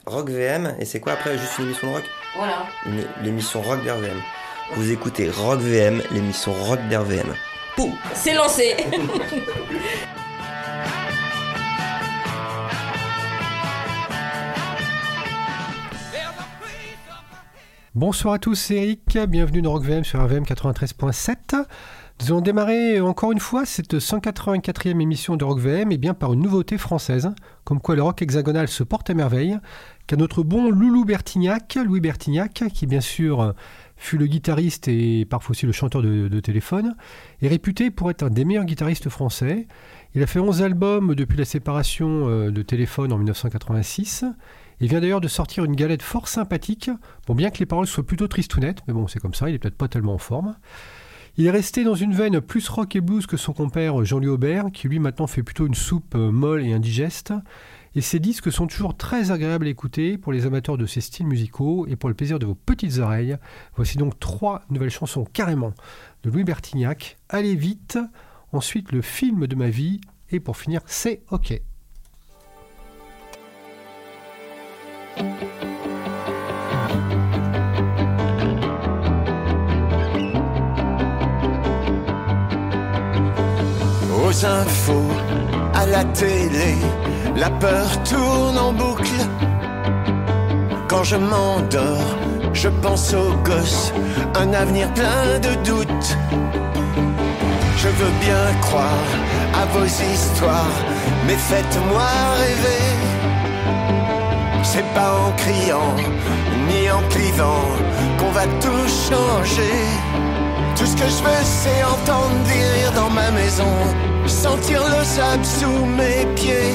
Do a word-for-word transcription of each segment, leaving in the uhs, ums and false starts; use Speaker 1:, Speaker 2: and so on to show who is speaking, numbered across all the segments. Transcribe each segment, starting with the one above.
Speaker 1: Rock V M, et c'est quoi après, juste une émission de rock?
Speaker 2: Voilà.
Speaker 1: Une, l'émission rock d'R V M. Vous écoutez Rock V M, l'émission rock d'R V M.
Speaker 2: Poum, c'est lancé.
Speaker 3: Bonsoir à tous, c'est Eric, bienvenue dans Rock V M sur R V M quatre-vingt-treize point sept. Nous allons démarrer encore une fois cette cent quatre-vingt-quatrième émission de Rock V M et bien par une nouveauté française, comme quoi le rock hexagonal se porte à merveille, car notre bon Loulou Bertignac, Louis Bertignac, qui bien sûr fut le guitariste et parfois aussi le chanteur de, de Téléphone, est réputé pour être un des meilleurs guitaristes français. Il a fait onze albums depuis la séparation de Téléphone en dix-neuf cent quatre-vingt-six. Il vient d'ailleurs de sortir une galette fort sympathique, bon, bien que les paroles soient plutôt tristounettes, mais bon, c'est comme ça, il est peut-être pas tellement en forme. Il est resté dans une veine plus rock et blues que son compère Jean-Louis Aubert, qui lui maintenant fait plutôt une soupe molle et indigeste. Et ses disques sont toujours très agréables à écouter pour les amateurs de ces styles musicaux et pour le plaisir de vos petites oreilles. Voici donc trois nouvelles chansons carrément de Louis Bertignac. Allez vite, ensuite le film de ma vie, et pour finir, c'est OK.
Speaker 4: Aux infos, à la télé, la peur tourne en boucle. Quand je m'endors, je pense aux gosses, un avenir plein de doutes. Je veux bien croire à vos histoires, mais faites-moi rêver. C'est pas en criant, ni en clivant, qu'on va tout changer. Tout ce que je veux, c'est entendre des rires dans ma maison, sentir le sable sous mes pieds.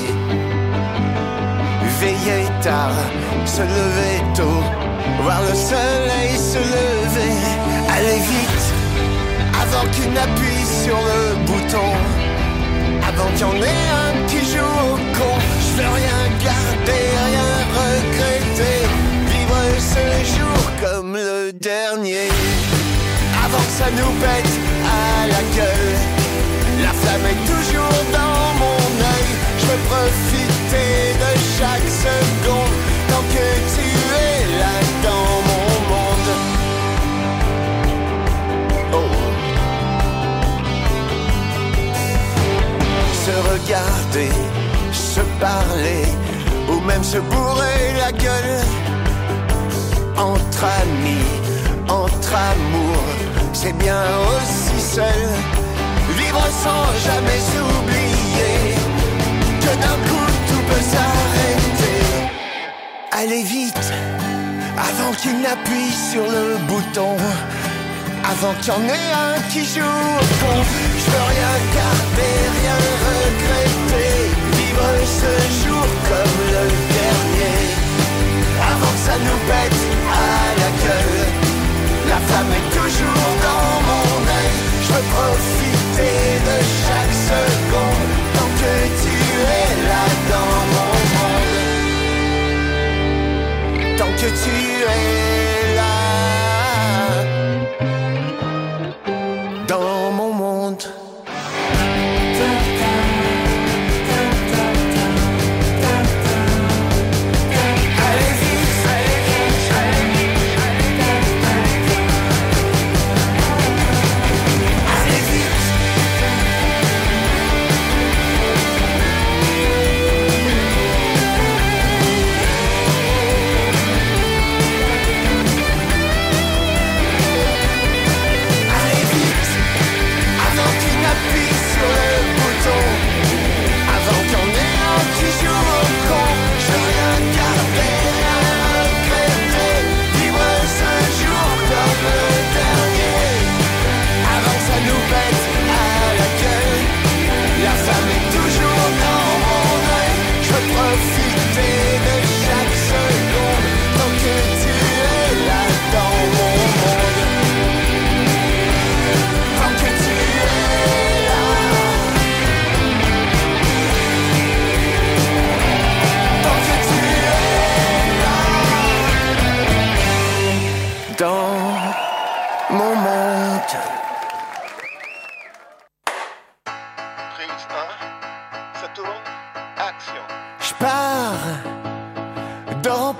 Speaker 4: Veiller tard, se lever tôt, voir le soleil se lever. Aller vite, avant qu'il n'appuie sur le bouton, avant qu'il y en ait un qui joue au con. Je veux rien garder, rien regretter, vivre ce jour comme le dernier. Avant que ça nous pète à la gueule, la flamme est toujours dans mon œil. Je veux profiter de chaque seconde, tant que tu es là dans mon monde. Oh. Se regarder, se parler, ou même se bourrer la gueule. Entre amis, entre amours, c'est bien aussi seul. Vivre sans jamais s'oublier que d'un coup tout peut s'arrêter. Allez vite, avant qu'il n'appuie sur le bouton, avant qu'il y en ait un qui joue au con. Je veux rien garder, rien regretter, vivre ce jour comme le dernier. Avant que ça nous pète à la gueule, la flamme est toujours dans mon œil. Je veux profiter de chaque seconde, tant que tu es là dans mon monde. Tant que tu es là dans mon monde.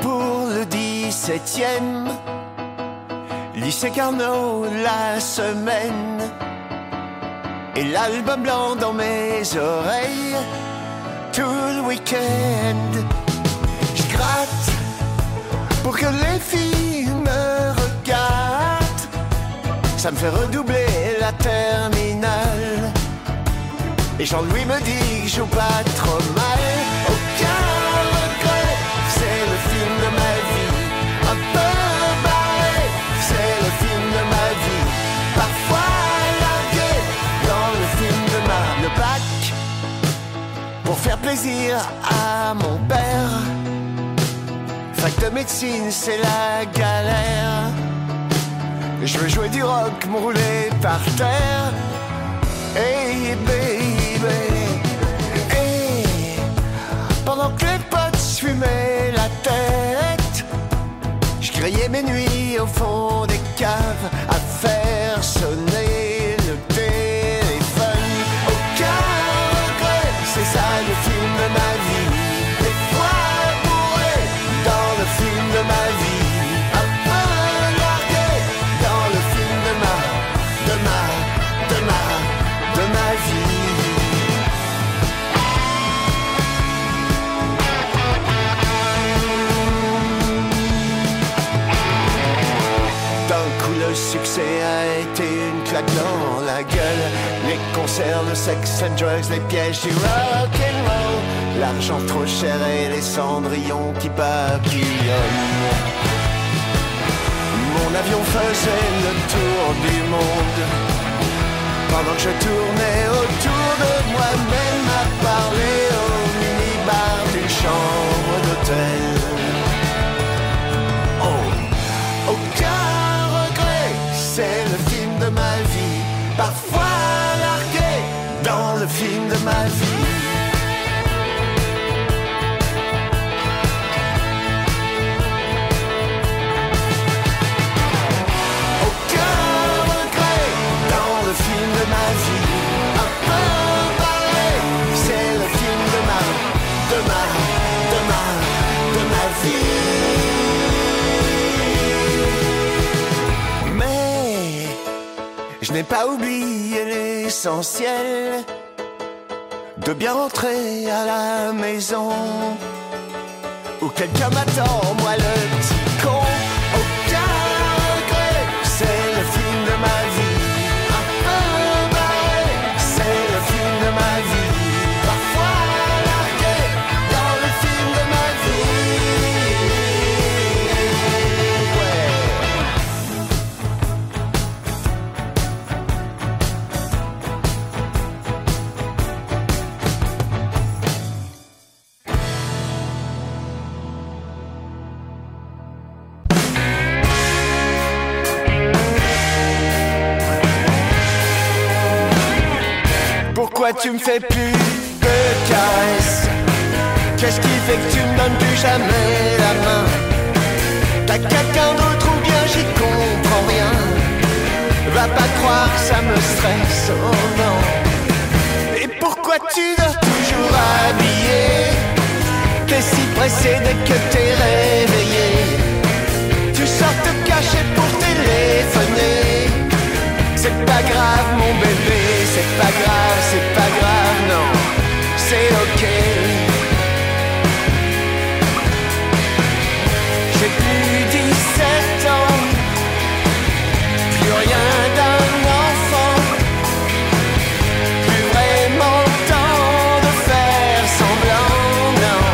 Speaker 4: pour le dix-septième. Lycée Carnot la semaine. Et l'album blanc dans mes oreilles tout le week-end. Je gratte pour que les filles me regardent. Ça me fait redoubler la terminale. Et Jean-Louis me dit que je joue pas trop mal. Aucun regret, c'est le film de ma vie. Un peu barré, c'est le film de ma vie. Parfois largué dans le film de ma... Le bac, pour faire plaisir à mon père. Fac de médecine, c'est la galère. Je veux jouer du rock, me rouler par terre. Hey baby, hey. Pendant que les potes fumaient la tête, je grillais mes nuits au fond des caves à faire sonner le téléphone. Aucun regret, c'est ça le film de ma vie. Des fois bourré dans le film de ma vie. Un peu largué dans le film de ma, de ma, de ma, de ma vie. D'un coup le succès a été une claque dans la gueule. Les concerts, le sex and drugs, les pièges du rock'n'roll. L'argent trop cher et les cendrillons qui papillonnent. Mon avion faisait le tour du monde. Pendant que je tournais autour de moi-même à parler au minibar d'une chambre d'hôtel. Oh, aucun regret, c'est le film de ma vie. Parfois largué dans le film de ma vie. Ma vie, un peu barré, c'est le film de ma, de ma, de ma, de ma vie. Mais je n'ai pas oublié l'essentiel, de bien rentrer à la maison où quelqu'un m'attend, moi le petit con. Aucun regret, c'est le film de ma vie. Pourquoi tu me fais plus de caresses? Qu'est-ce qui fait que tu me donnes plus jamais la main? T'as quelqu'un d'autre ou bien j'y comprends rien? Va pas croire que ça me stresse, oh non. Et pourquoi tu dors toujours habillé? T'es si pressé dès que t'es réveillé. Tu sors te cacher pour téléphoner. C'est pas grave mon bébé, c'est pas grave, c'est pas grave, non, c'est ok. J'ai plus dix-sept ans, plus rien d'un enfant, plus vraiment temps de faire semblant, non.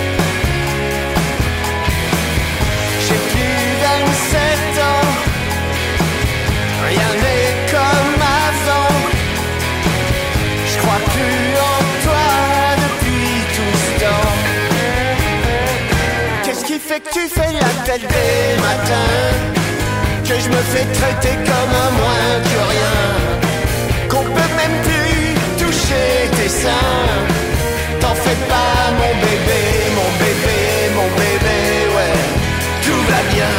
Speaker 4: J'ai plus vingt-sept ans, rien n'est comme avant. Je crois plus en toi depuis tout ce temps. Qu'est-ce qui fait que tu fais la tête des matins? Que je me fais traiter comme un moins que rien? Qu'on peut même plus toucher tes seins? T'en fais pas mon bébé, mon bébé, mon bébé, ouais, tout va bien.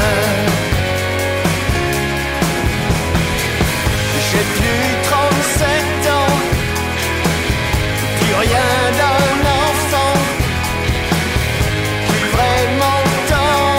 Speaker 4: J'ai plus trente-sept ans, plus rien d'un enfant, plus vraiment temps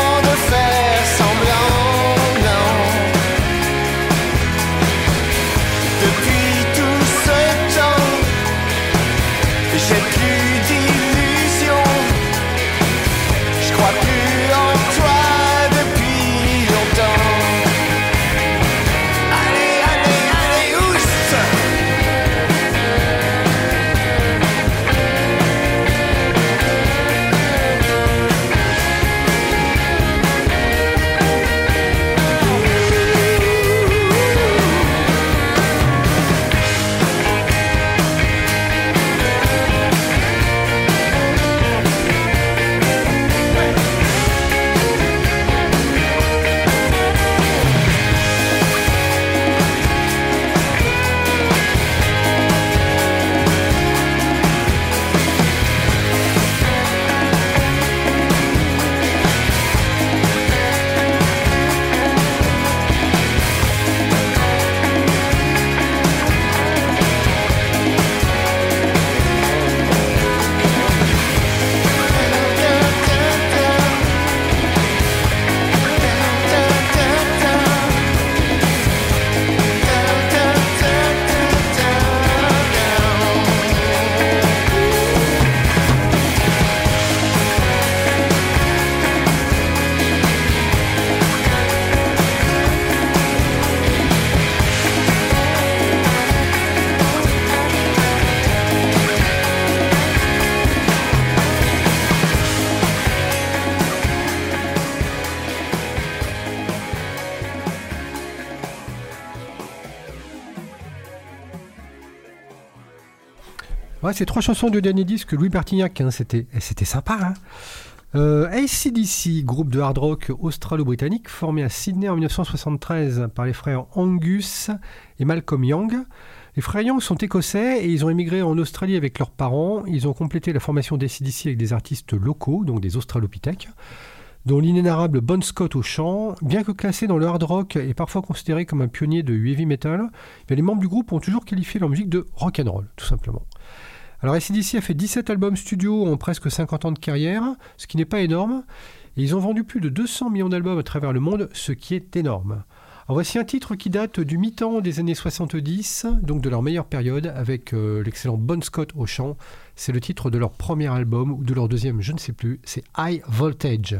Speaker 3: Ouais, ces trois chansons du dernier disque, Louis Bertignac, hein, c'était, c'était sympa. Hein. Euh, A C D C, groupe de hard rock australo-britannique, formé à Sydney en dix-neuf cent soixante-treize par les frères Angus et Malcolm Young. Les frères Young sont écossais et ils ont émigré en Australie avec leurs parents. Ils ont complété la formation d'A C D C avec des artistes locaux, donc des australopithèques, dont l'inénarrable Bon Scott au chant. Bien que classé dans le hard rock et parfois considéré comme un pionnier de heavy metal, les membres du groupe ont toujours qualifié leur musique de rock and roll, tout simplement. Alors A C D C a fait dix-sept albums studio en presque cinquante ans de carrière, ce qui n'est pas énorme, et ils ont vendu plus de deux cents millions d'albums à travers le monde, ce qui est énorme. Alors voici un titre qui date du mi-temps des années soixante-dix, donc de leur meilleure période, avec euh, l'excellent Bon Scott au chant. C'est le titre de leur premier album, ou de leur deuxième, je ne sais plus, c'est High Voltage.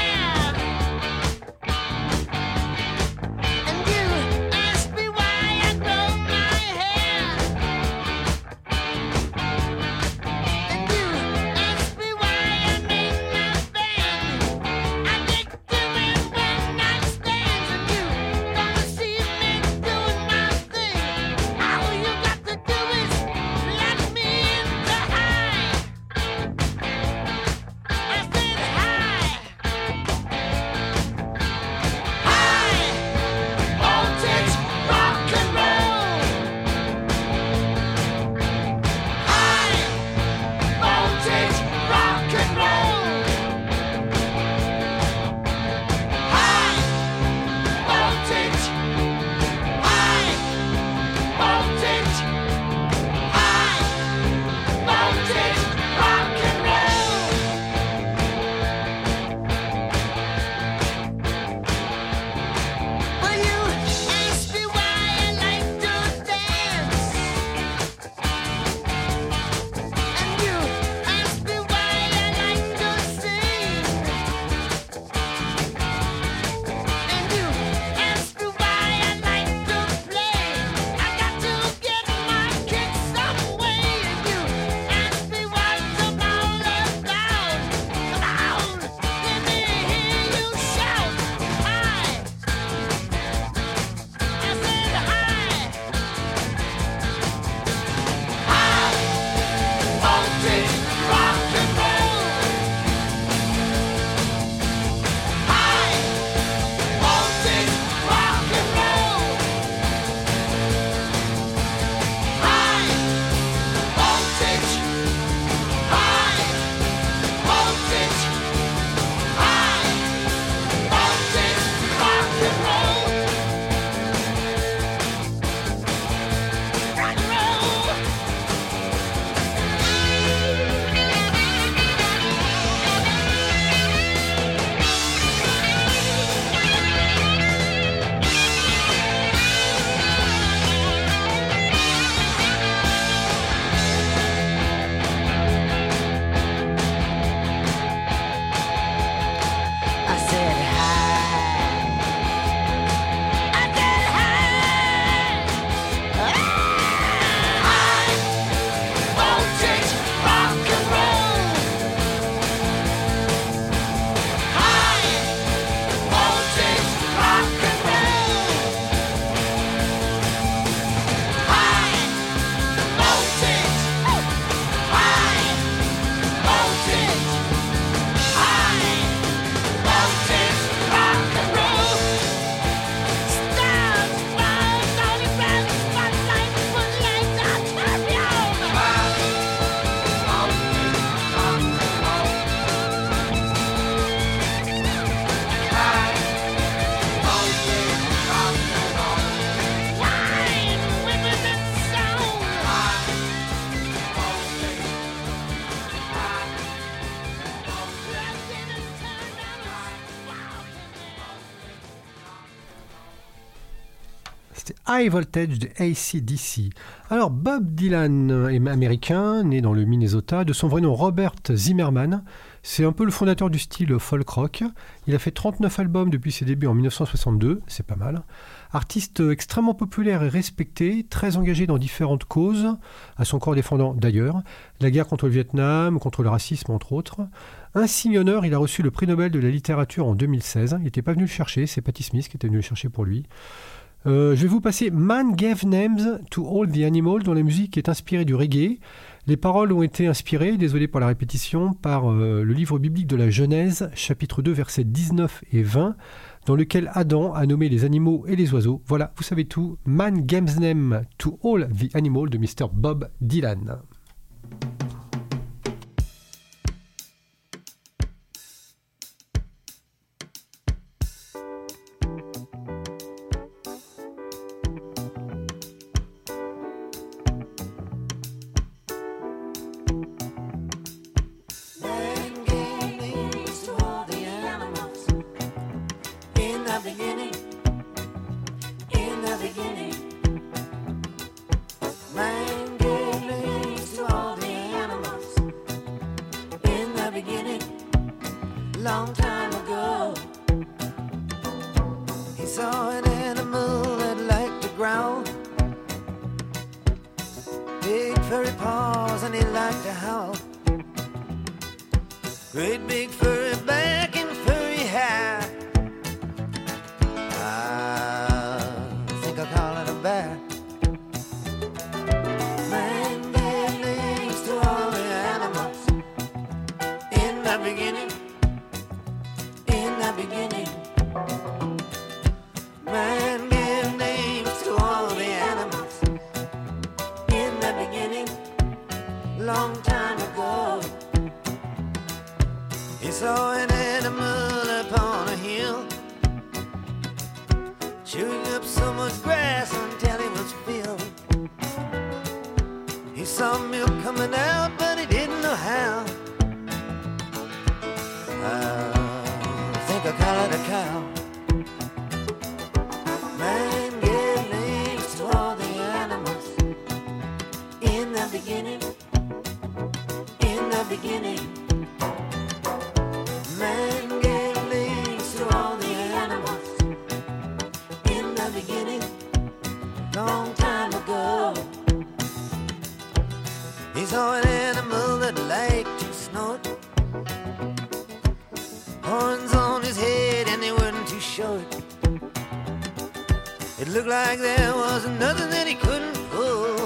Speaker 2: And you ask me why
Speaker 3: High Voltage de A C D C. Alors Bob Dylan est américain, né dans le Minnesota, de son vrai nom Robert Zimmerman. C'est un peu le fondateur du style folk rock. Il a fait trente-neuf albums depuis ses débuts en dix-neuf cent soixante-deux, c'est pas mal. Artiste extrêmement populaire et respecté, très engagé dans différentes causes, à son corps défendant d'ailleurs, la guerre contre le Vietnam, contre le racisme entre autres. Insigne honneur, il a reçu le prix Nobel de la littérature en deux mille seize. Il n'était pas venu le chercher, c'est Patti Smith qui était venu le chercher pour lui. Euh, je vais vous passer Man Gave Names to All the Animals, dont la musique est inspirée du reggae. Les paroles ont été inspirées, désolé pour la répétition, par euh, le livre biblique de la Genèse, chapitre deux, versets dix-neuf et vingt, dans lequel Adam a nommé les animaux et les oiseaux. Voilà, vous savez tout. Man Gives Name to All the Animals de mister Bob Dylan.
Speaker 2: Long time ago, he saw an animal that liked to growl, big furry paws and he liked to howl, great big furry back and furry hair. I think I'll call it a bear. Man gave names to all the animals in the beginning. Beginning, man gave names to all the animals in the beginning, long time ago. He saw an animal upon a hill, chewing up so much grass until he was filled. He saw milk coming out, but he didn't know how. Uh, I call it a cow. Man gave names to all the animals in the beginning, in the beginning. Man gave names to all the animals in the beginning, long time ago. He saw an animal that liked to snort, horns on his head and they weren't too short. It looked like there was nothing that he couldn't pull.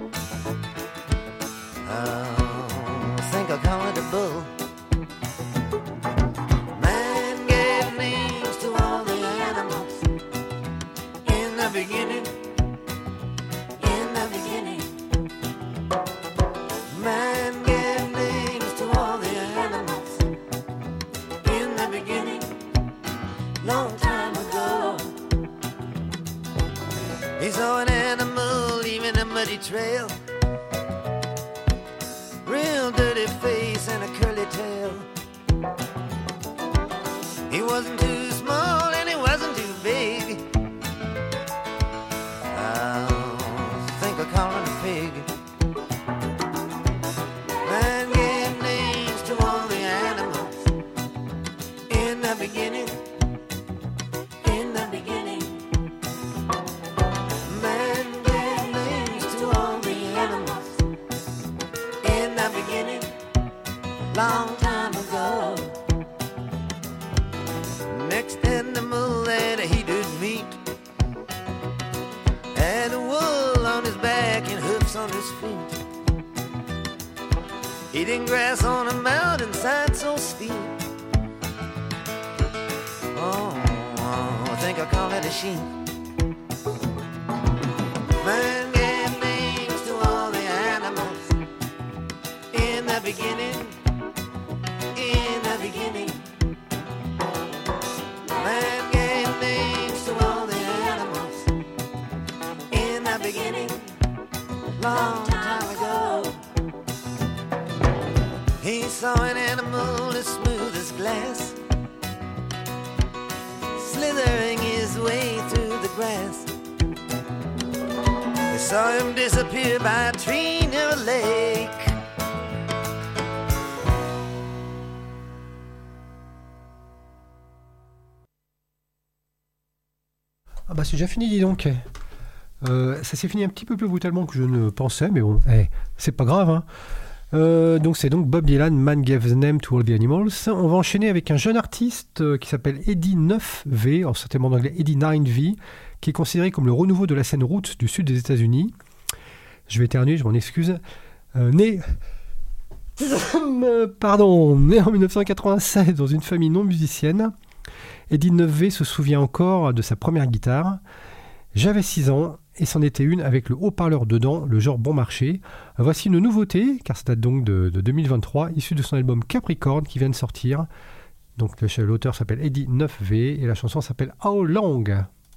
Speaker 2: Oh, I think I'll call it a bull. Man gave names to all the animals in the beginning, in the beginning. Man gave names to all the animals in the beginning, long time ago. He saw an animal leaving a muddy trail, real dirty face and a curly tail. He wasn't too small and he wasn't too big. I think I'll call him a pig. Man gave names to all the animals in the beginning, in the beginning. Man gave names to all the animals in the beginning, long time ago. Next animal that he did meet had a wool on his back and hoofs on his feet, eating grass on a mountainside so steep. Oh, oh, I think I'll call it a sheep. Man gave names to all the animals in the beginning, in the beginning. Man gave names to all the animals in the beginning, long time ago. He saw an animal as smooth as glass, slithering his way through the grass. They saw him disappear by a tree near a lake.
Speaker 3: Ah bah c'est déjà fini, dis donc. Euh, ça s'est fini un petit peu plus brutalement que je ne pensais, mais bon, hey, c'est pas grave. Hein. Euh, donc c'est donc Bob Dylan, Man Gave the Name to All the Animals. On va enchaîner avec un jeune artiste euh, qui s'appelle Eddie neuf V, alors certainement en anglais Eddie neuf V, qui est considéré comme le renouveau de la scène roots du sud des États-Unis. Je vais éternuer, je m'en excuse. Euh, né... Pardon, né en dix-neuf cent quatre-vingt-seize dans une famille non musicienne, Eddie neuf V se souvient encore de sa première guitare. J'avais six ans et c'en était une avec le haut-parleur dedans, le genre bon marché. Voici une nouveauté, car ça date donc de, de deux mille vingt-trois, issue de son album Capricorn qui vient de sortir. Donc l'auteur s'appelle Eddie neuf V et la chanson s'appelle How Long.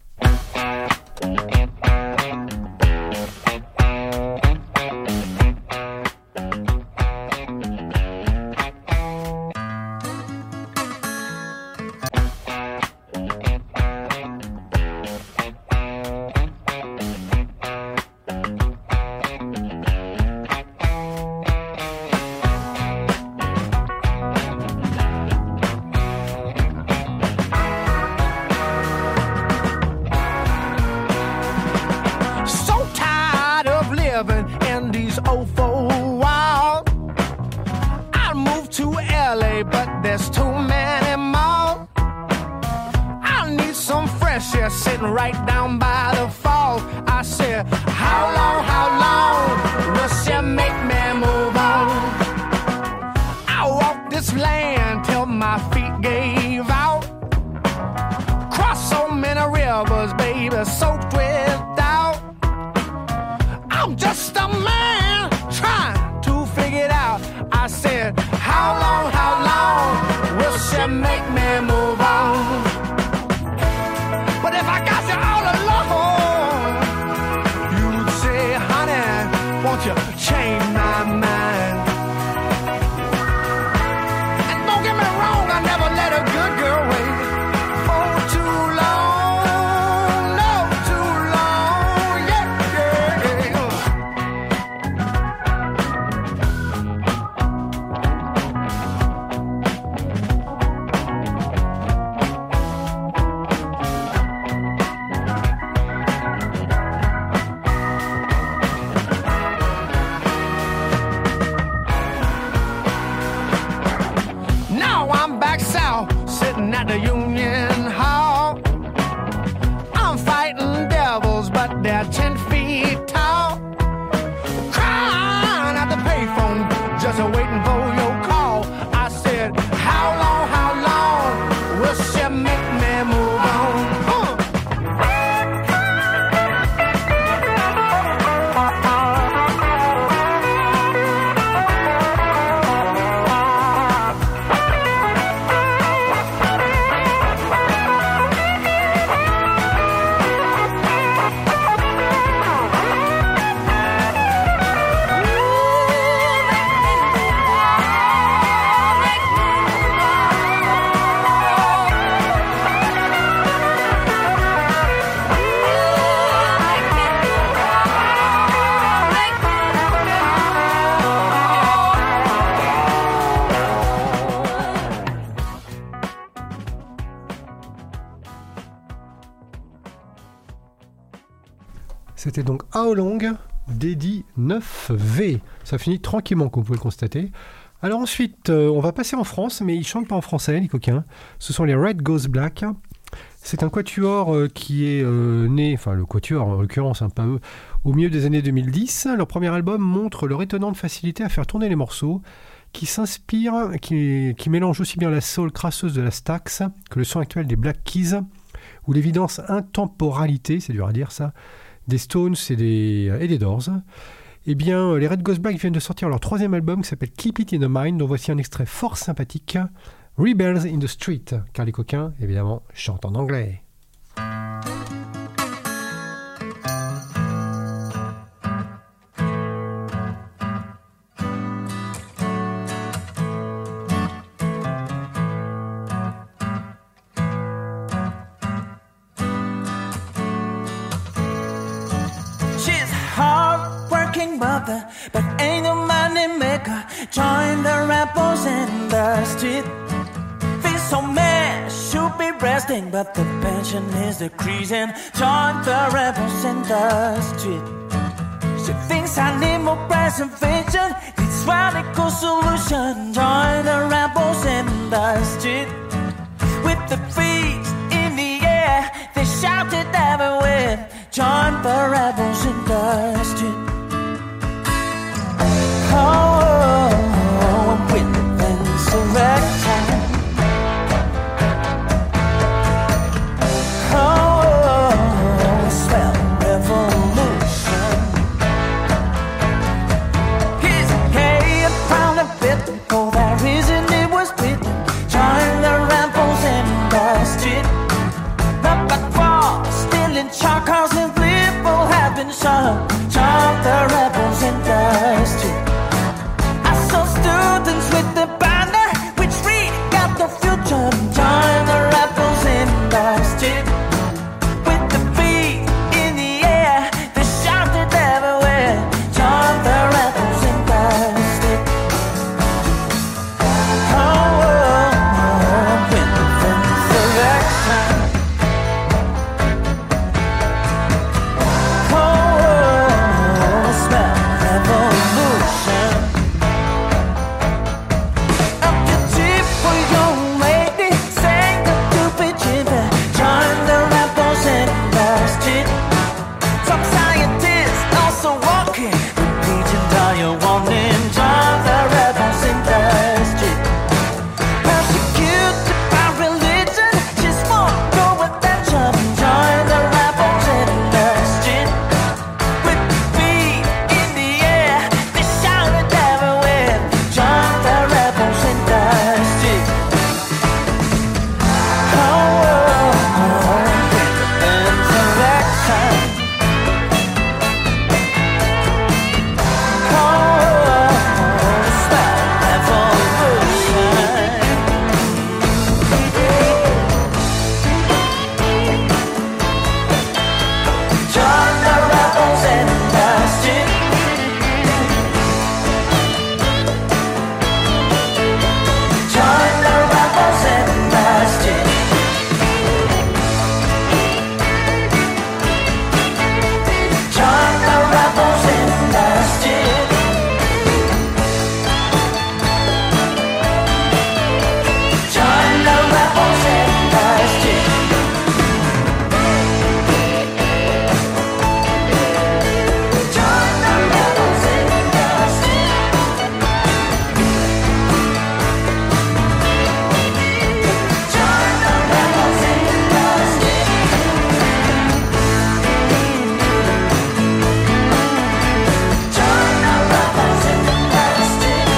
Speaker 3: C'était donc How Long d'Eddie neuf V. Ça finit tranquillement, comme vous pouvez le constater. Alors ensuite, euh, on va passer en France, mais ils chantent pas en français, les coquins. Ce sont les Red Goes Black. C'est un quatuor euh, qui est euh, né, enfin le quatuor en l'occurrence, hein, pas eux, au milieu des années deux mille dix. Leur premier album montre leur étonnante facilité à faire tourner les morceaux, qui s'inspire, qui, qui mélange aussi bien la soul crasseuse de la Stax que le son actuel des Black Keys, ou l'évidence intemporalité, c'est dur à dire ça, des Stones et des, et des Doors. Eh bien, les Red Goes Black viennent de sortir leur troisième album qui s'appelle Keep It in the Mind, dont voici un extrait fort sympathique, Rebels in the Street, car les coquins, évidemment, chantent en anglais.
Speaker 5: She's working mother, but ain't no money maker. Join the rebels in the street. Feel so mad, should be resting, but the pension is decreasing. Join the rebels in the street. She thinks I need more preservation, needs radical solution. Join the rebels in the street. With the feet in the air, they shouted everywhere. Join the rebels in the street. Oh, oh, oh, I'm with insurrection. Oh, oh, oh, I smell revolution. Here's a hay, a pound of bit. Oh, that reason it was written. Join the rebels in the street. Not but far, still in charcoals and people have been shot. Join the rebels in the street. I saw students with the banner which read got the future. Join the rebels in the street. With the beat in the air, they shouted everywhere. Join the rebels in the street. Oh, oh, oh, with insurrection. Oh, oh, oh, smell revolution. Up your jeep for young lady, sing the stupid jive. Join the rebels in the street. Some scientists also walking, repeating dire warning. Join the rebels in the street. Persecuted by religion, just want no attention. Join the rebels in the street. With the beat in the air, they shouted everywhere. Join the rebels in the street. Oh, oh, oh, insurrection. Oh, oh, smell revolution. Join the rebels in the street. Join the rebels in the street. Join the rebels in the street. Join the rebels in the street. Join the rebels in the street. Join the rebels in the street. Join the rebels in the street.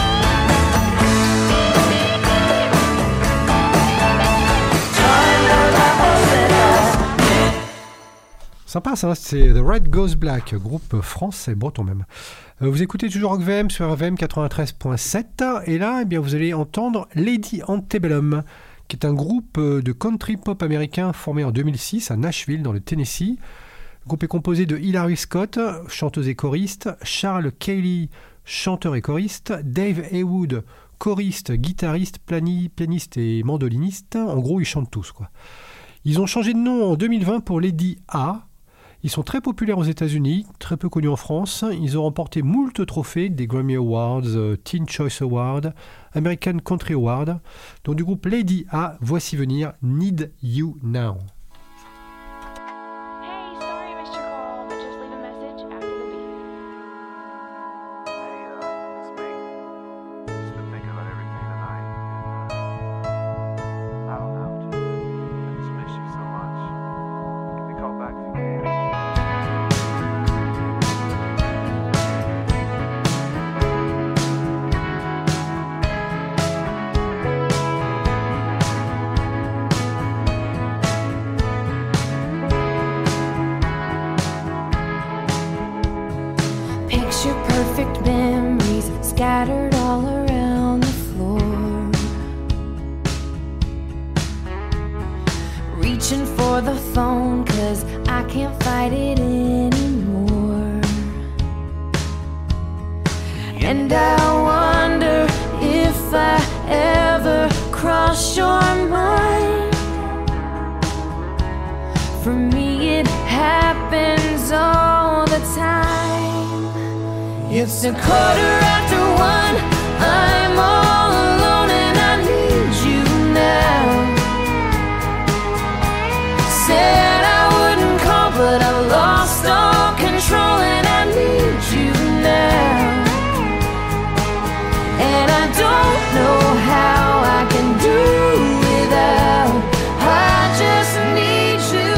Speaker 5: Join the rebels in the street.
Speaker 3: Sympa ça, c'est The Red Goes Black, groupe français, breton même. Euh, vous écoutez toujours Rock V M sur R V M quatre-vingt-treize point sept et là eh bien, vous allez entendre Lady Antebellum, qui est un groupe euh, de country pop américain formé en deux mille six à Nashville dans le Tennessee. Le groupe est composé de Hilary Scott, chanteuse et choriste, Charles Cayley, chanteur et choriste, Dave Haywood, choriste, guitariste, plani- pianiste et mandoliniste. En gros, ils chantent tous, quoi. Ils ont changé de nom en deux mille vingt pour Lady A. Ils sont très populaires aux États-Unis, très peu connus en France. Ils ont remporté moult trophées, des Grammy Awards, euh, Teen Choice Award, American Country Award. Donc du groupe Lady A, voici venir Need You Now.
Speaker 6: Hey, sorry I missed your call, but just leave a message after the beep.
Speaker 7: Hey, uh, it's me. Just been thinking about everything tonight, and, uh, I don't know, just, I just miss you so much. Give me a call back if you can.
Speaker 6: Picture perfect memories scattered all around the floor. Reaching for the phone 'cause I can't fight it anymore. And I wonder if I ever cross your mind. For me it happens all the time. It's a quarter after one, I'm all alone and I need you now. Said I wouldn't call but I've lost all control and I need you now. And I don't know how I can do without. I just need you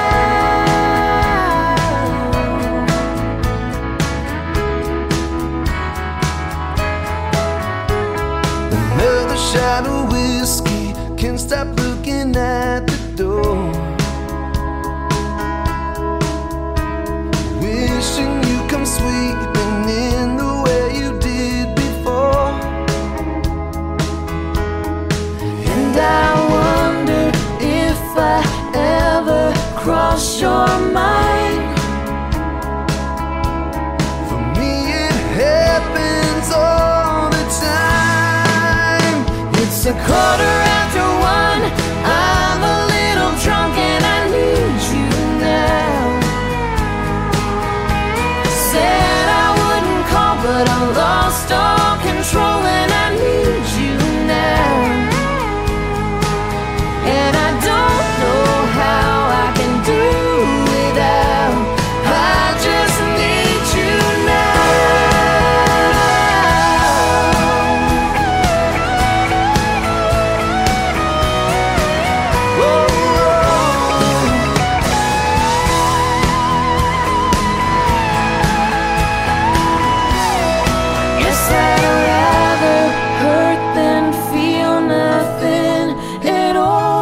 Speaker 4: now. Another shot of whiskey, can't stop looking at the door. Wishing you come sweeping in the way you did before.
Speaker 6: And I wonder if I ever cross your mind.
Speaker 4: For me it happens all the time.
Speaker 6: It's a quarter after one, I'm a little drunk and I need you now. Said I wouldn't call but I lost all control and I need you now. And I don't know how I can do without. I just need you now.
Speaker 4: Whoa,
Speaker 6: Guess I'd rather hurt than feel nothing at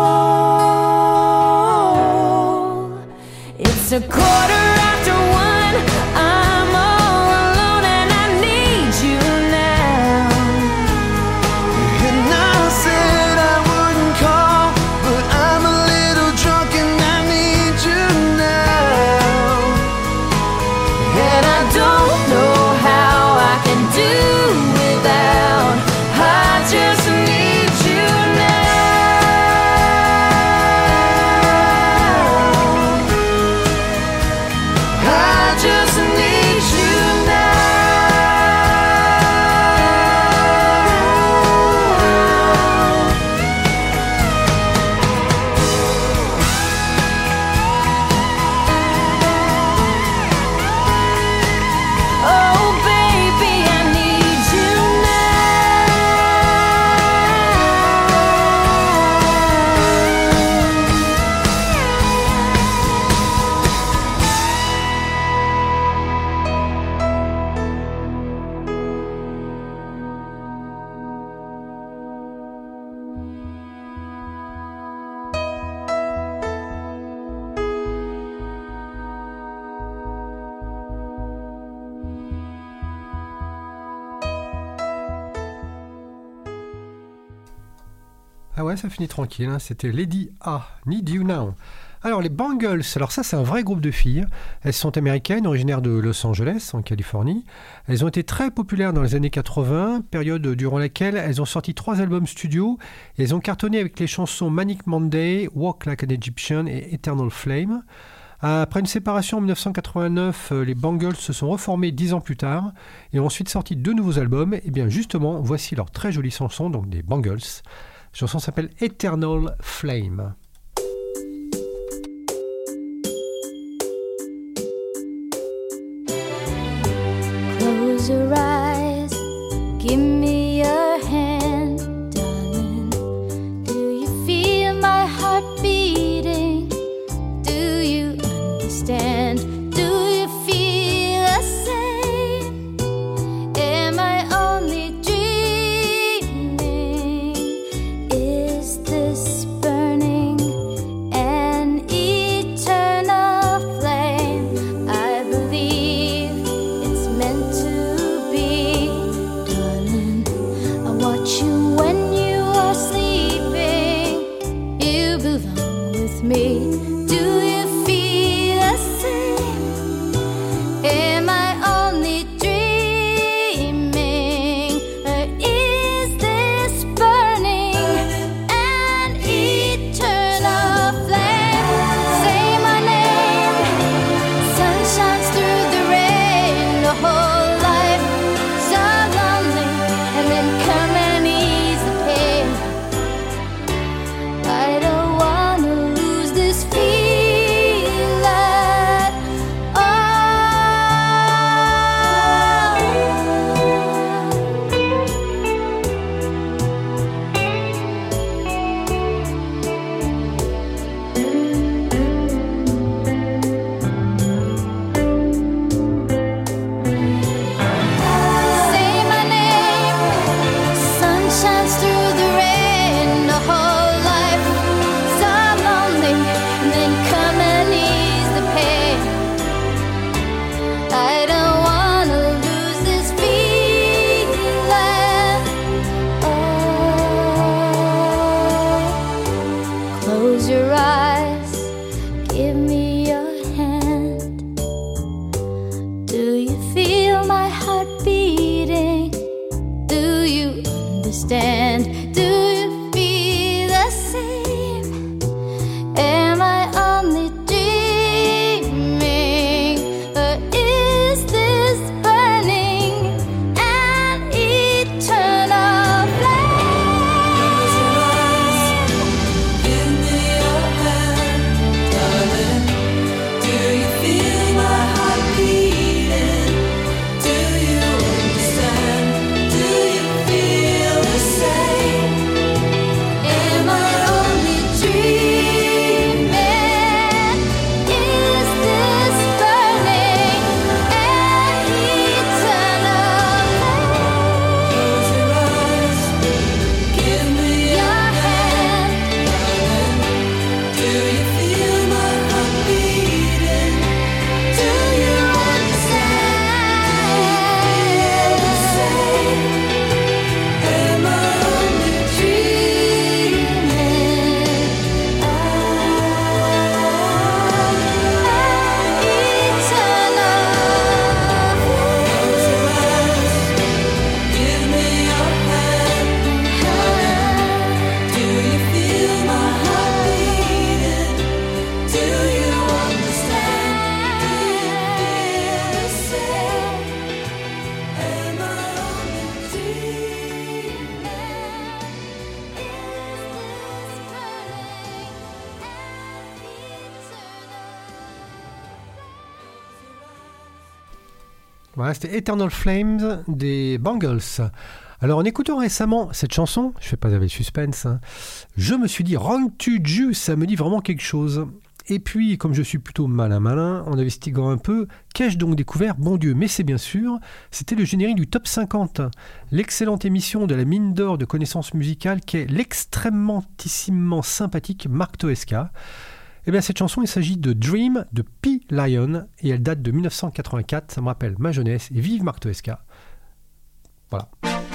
Speaker 6: all. It's a quarter after one, I'm all alone and I need you now.
Speaker 4: and I said I wouldn't call, but I'm a little drunk and I need you now.
Speaker 6: And I don't know how I can do without. I just need you now. I just need you now. Oh baby, I need you
Speaker 3: Ah ouais, ça finit tranquille, hein. C'était Lady A, Need You Now. Alors les Bangles, alors ça c'est un vrai groupe de filles. Elles sont américaines, originaires de Los Angeles, en Californie. Elles ont été très populaires dans les années quatre-vingts, période durant laquelle elles ont sorti trois albums studio. Et elles ont cartonné avec les chansons Manic Monday, Walk Like an Egyptian et Eternal Flame. Après une séparation en dix-neuf cent quatre-vingt-neuf, les Bangles se sont reformés dix ans plus tard et ont ensuite sorti deux nouveaux albums. Et bien justement, voici leur très jolie chanson, donc des Bangles. La chanson s'appelle Eternal Flame.
Speaker 6: Close your eyes, give me your hand, darling. Do you feel my heart beating? Do you understand? Do you feel the same? Am I only dreaming? Is this burning an eternal flame? I believe it's meant to be, darling. understand? Do you feel the same? Am I only dreaming? Or is this burning an eternal flame?
Speaker 5: Give me your hand, darling. Do you feel my heart beating? Do you understand? Do you feel the same?
Speaker 6: Am I only dreaming? Is this burning an eternal
Speaker 5: Close your eyes. Give me your hand, darling. Do you feel my heart beating? Do you understand? The same. Am I only dreaming? Give me your hand, darling. Do you feel my heart beating? Do you understand? Do you feel the same? Am I only dreaming?
Speaker 3: Voilà, c'était Eternal Flames des Bangles. Alors en écoutant récemment cette chanson, je fais pas avec suspense, hein, je me suis dit Wrong to You, ça me dit vraiment quelque chose. Et puis, comme je suis plutôt malin malin, en investiguant un peu, qu'ai-je donc découvert? Bon Dieu, mais c'est bien sûr, c'était le générique du Top cinquante, l'excellente émission de la mine d'or de connaissances musicales qu'est l'extrêmement sympathique Marc Toesca. Eh bien, cette chanson, il s'agit de Dream de P. Lion et elle date de dix-neuf cent quatre-vingt-quatre. Ça me rappelle ma jeunesse et vive Marc Toesca. Voilà.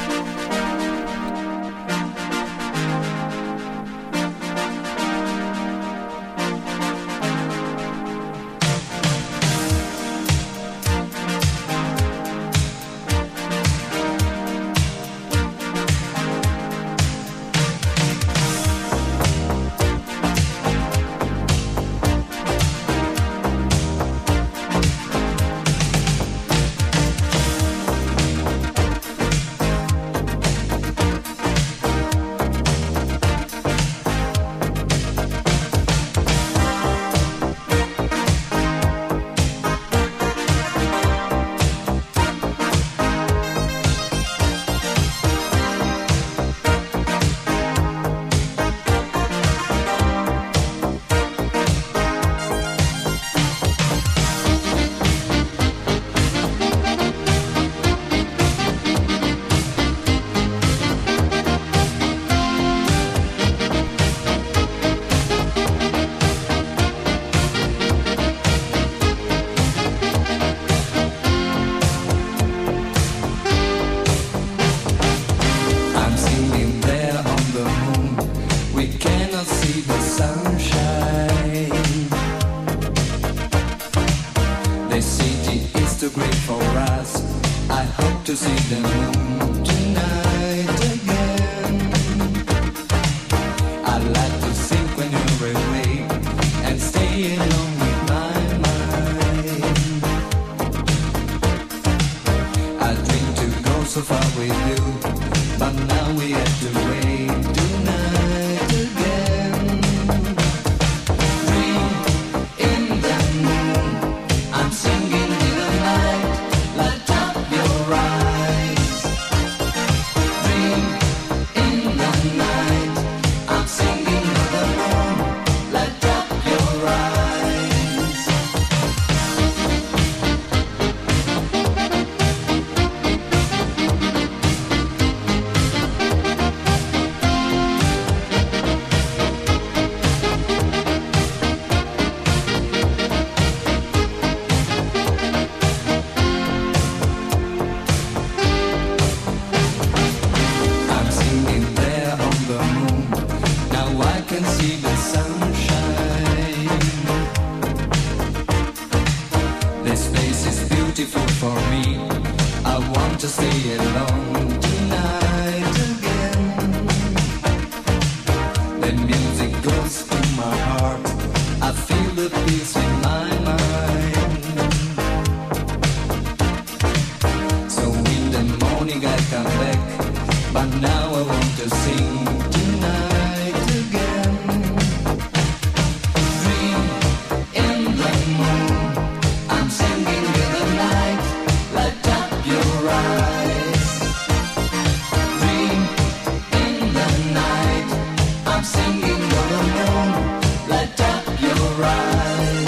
Speaker 5: I'm sitting there on the moon. We cannot see the sunshine. The city is too great for us. I hope to see the moon tonight again. I like to sing when you're away and stay alone with my mind. I dream to go so far with you, but now we have to wait tonight again. Dream in the moon, I'm singing in the night. Light up your eyes. Dream in the night, I'm singing in the moon. Light up your eyes. I'm singing there on the moon. Now I can see the sunshine. This place is beautiful for me. I want to stay alone tonight again.
Speaker 8: close to my heart. I feel the peace in my mind. So in the morning I come back, but now I want to sing tonight again. Dream in the moon, I'm singing in the night, light up your eyes. Dream in the night, I'm singing all alone, light up your eyes.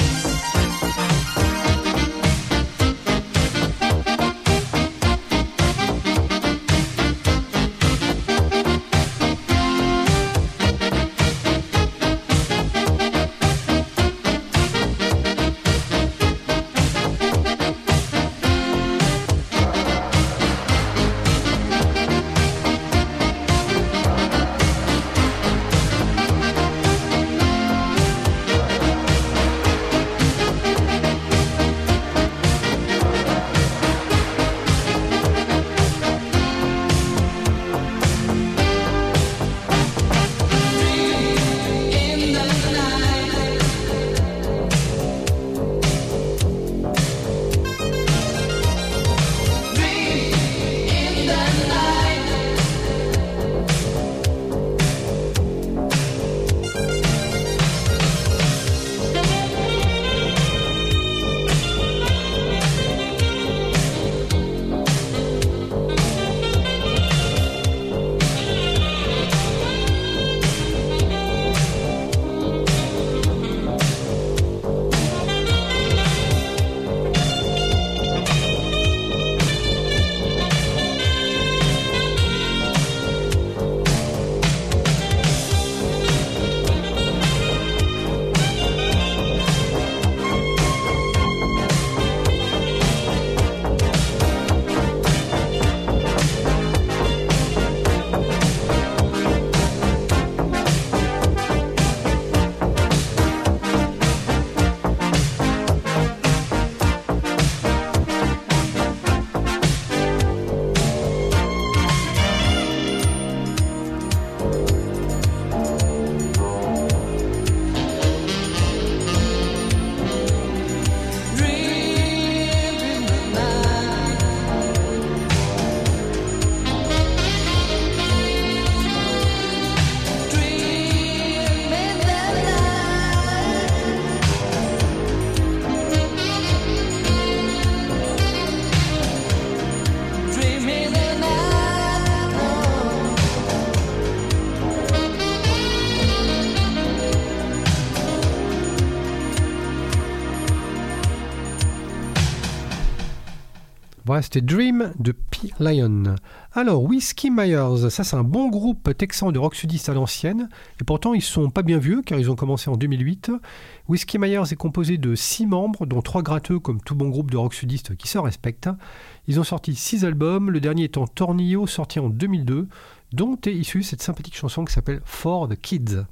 Speaker 3: Voilà, c'était Dream de P. Lion. Alors, Whiskey Myers, ça c'est un bon groupe texan de rock sudiste à l'ancienne, et pourtant ils sont pas bien vieux car ils ont commencé en deux mille huit. Whiskey Myers est composé de six membres, dont trois gratteux comme tout bon groupe de rock sudiste qui se respecte. Ils ont sorti six albums, le dernier étant Tornillo, sorti en deux mille deux, dont est issue cette sympathique chanson qui s'appelle For the Kids.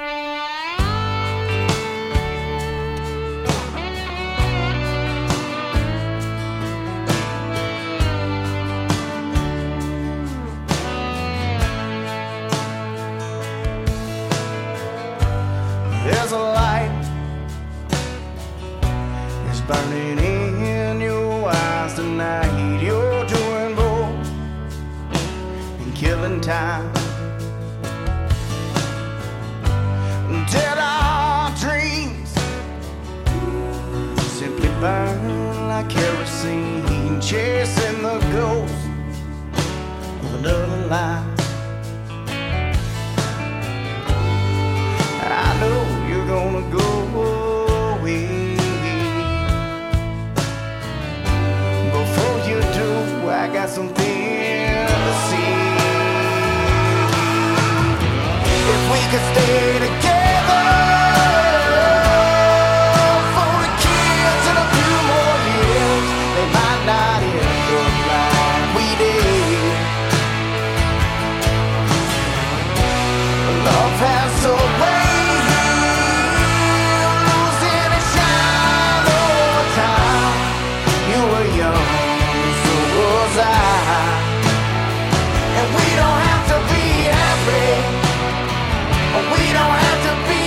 Speaker 4: There's a light that's burning in your eyes tonight. You're doing both and killing time. Until our dreams simply burn like kerosene, chasing the ghost of another life. I know you're gonna go away. Before you do, I got something to see. If we could stay together for the kids in a few more years, they might not end up like we did. Love has a way we don't have to be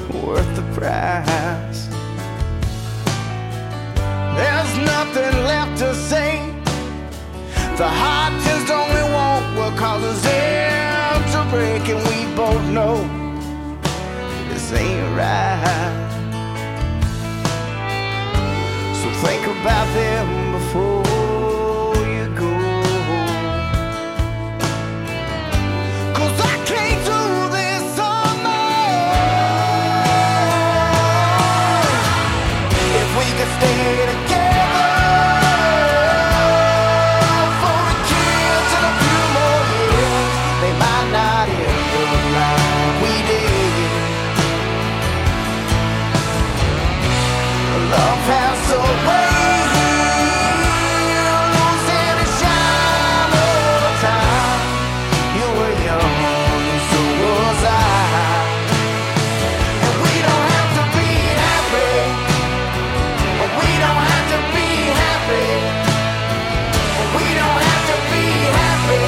Speaker 4: worth the price. There's nothing left to say. The heart just only won't what causes it to break, and we both know this ain't right. So think about them before you go, 'cause I can't do this on my own. If we could stay together for the kids and a few more years, they might not end up like we did. Love has a way of losing its shine over time. You were young, so was I. And we don't have to be happy. We don't have to be happy. We don't have to be happy.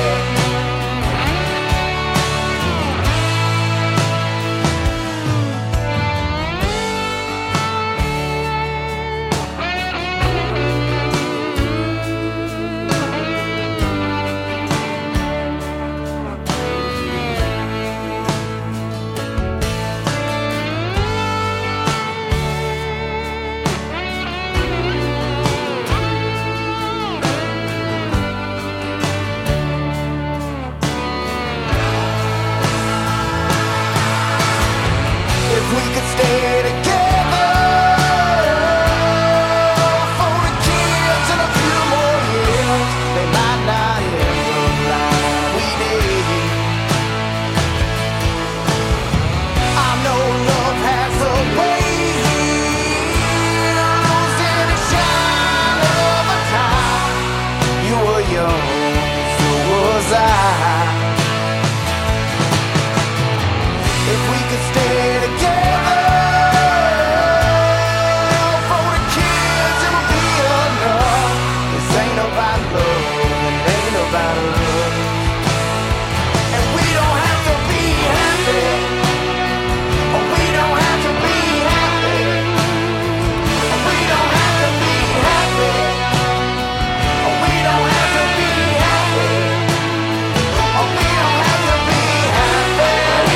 Speaker 4: If we could stay together for the kids and a few more years, they might not end up like we did. I know love has a way of losing its shine over time. You were young, so was I. If we could stay together for the kids, it would be enough. This ain't about love, it ain't about love. And we don't have to be happy. We don't have to be happy. We don't have to be happy. We don't have to be happy. We don't have to be happy.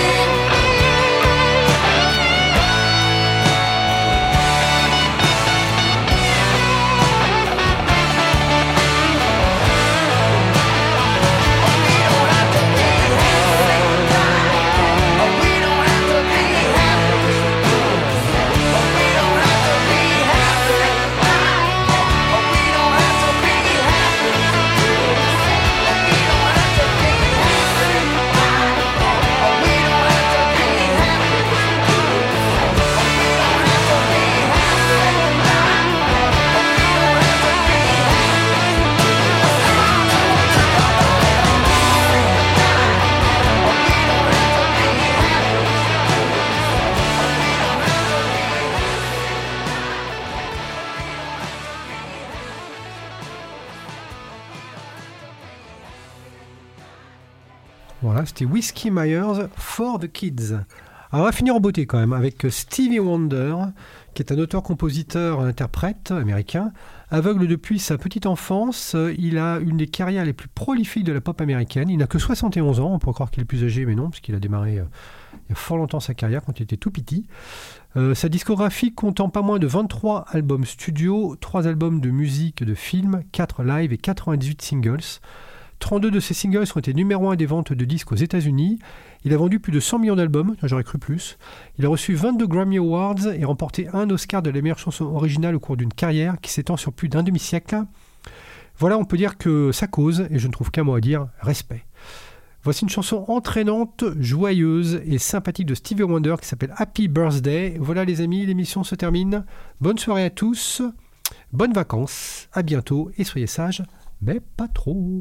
Speaker 3: Voilà, c'était Whiskey Myers for the Kids. Alors on va finir en beauté quand même avec Stevie Wonder, qui est un auteur-compositeur-interprète américain. Aveugle depuis sa petite enfance, il a une des carrières les plus prolifiques de la pop américaine. Il n'a que soixante et onze ans, on pourrait croire qu'il est plus âgé, mais non, parce qu'il a démarré euh, il y a fort longtemps sa carrière, quand il était tout petit. Euh, sa discographie comptant pas moins de vingt-trois albums studio, trois albums de musique de film, quatre live et quatre-vingt-dix-huit singles. trente-deux de ces singles ont été numéro un des ventes de disques aux États-Unis. Il a vendu plus de cent millions d'albums, j'aurais cru plus. Il a reçu vingt-deux Grammy Awards et remporté un Oscar de la meilleure chanson originale au cours d'une carrière qui s'étend sur plus d'un demi-siècle. Voilà, on peut dire que ça cause, et je ne trouve qu'un mot à dire, respect. Voici une chanson entraînante, joyeuse et sympathique de Stevie Wonder qui s'appelle Happy Birthday. Voilà les amis, l'émission se termine. Bonne soirée à tous, bonnes vacances, à bientôt et soyez sages, mais pas trop.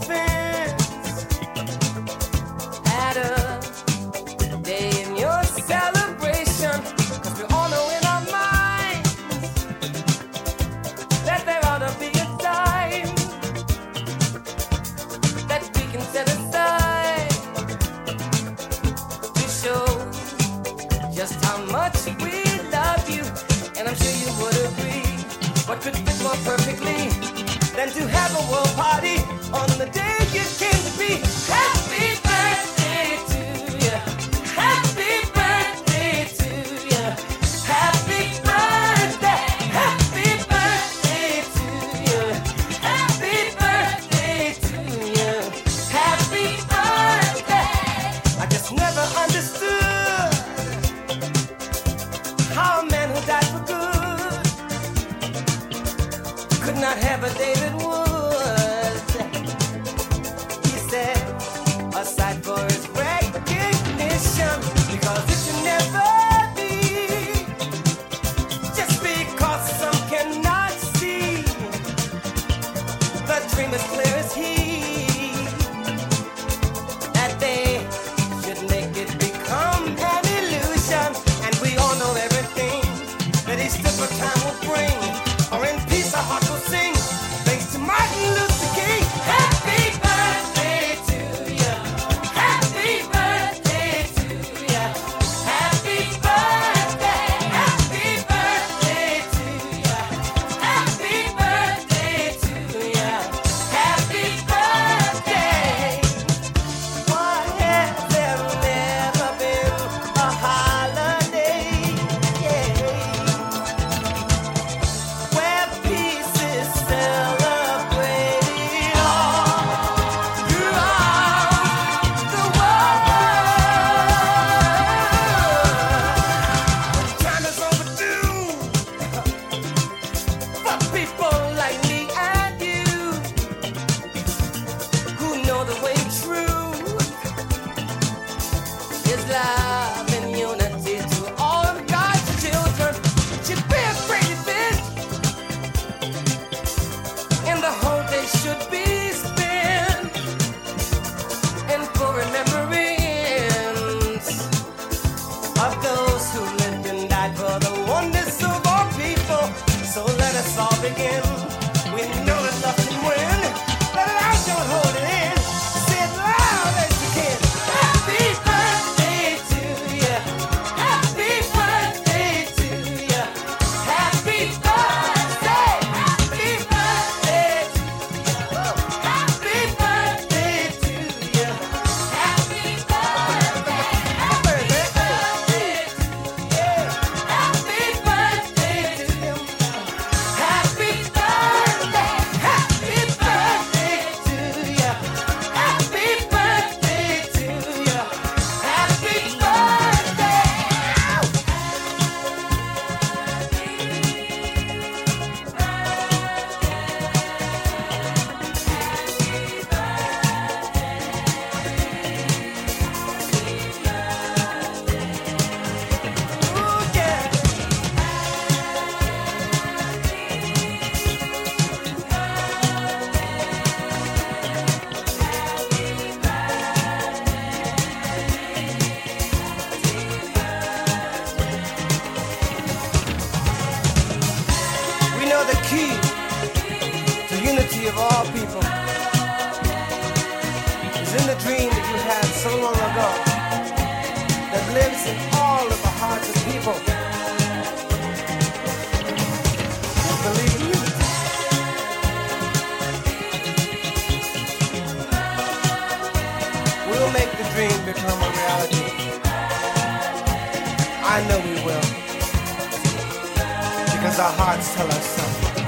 Speaker 9: defense. Had a day in your celebration, 'cause we all know in our minds that there ought to be a time that we can set aside to show just how much we love you. And I'm sure you would agree, what could fit more perfectly than to have a world party on the day you came to be. Happy birthday to you. Happy birthday to you. Happy birthday. Happy birthday to you. Happy birthday to you. Happy birthday. I just never understood how a man who died for good could not have a David Wood. He said, aside for his recognition, because it should never be just because some cannot see. The dream is clear as he, that they should make it become an illusion. And we all know everything that each different time will bring, or in peace our heart will sing. Thanks to Martin Luther King. Happy birthday to you. Happy birthday to you. Happy birthday. Happy birthday to you. Happy birthday to you. Happy birthday. Why has there never been a holiday? Yeah. Where peace is celebrated all throughout the world. Time is overdue for people like me and you, who know the way true is love and unity to all of God's children. Should be a great event, and the whole day should be spent in full remembrance of those who lived and died for the oneness of all people. So let us all begin. We know that love can win. Let it out, don't hold it in. Say it loud as you can. Happy birthday to you. Happy birthday to you. Happy birthday. Happy birthday to you. Happy birthday to you. Happy birthday. Happy birthday to you. Happy birthday to you. Happy birthday. Happy birthday to you. Happy birthday to you. Happy birthday. Ooh, yeah. We know the key to unity of all people is in the dream that you had so long ago, that lives in all of the hearts of people who believe in unity. We'll make the dream become a reality. I know we will, because our hearts tell us so.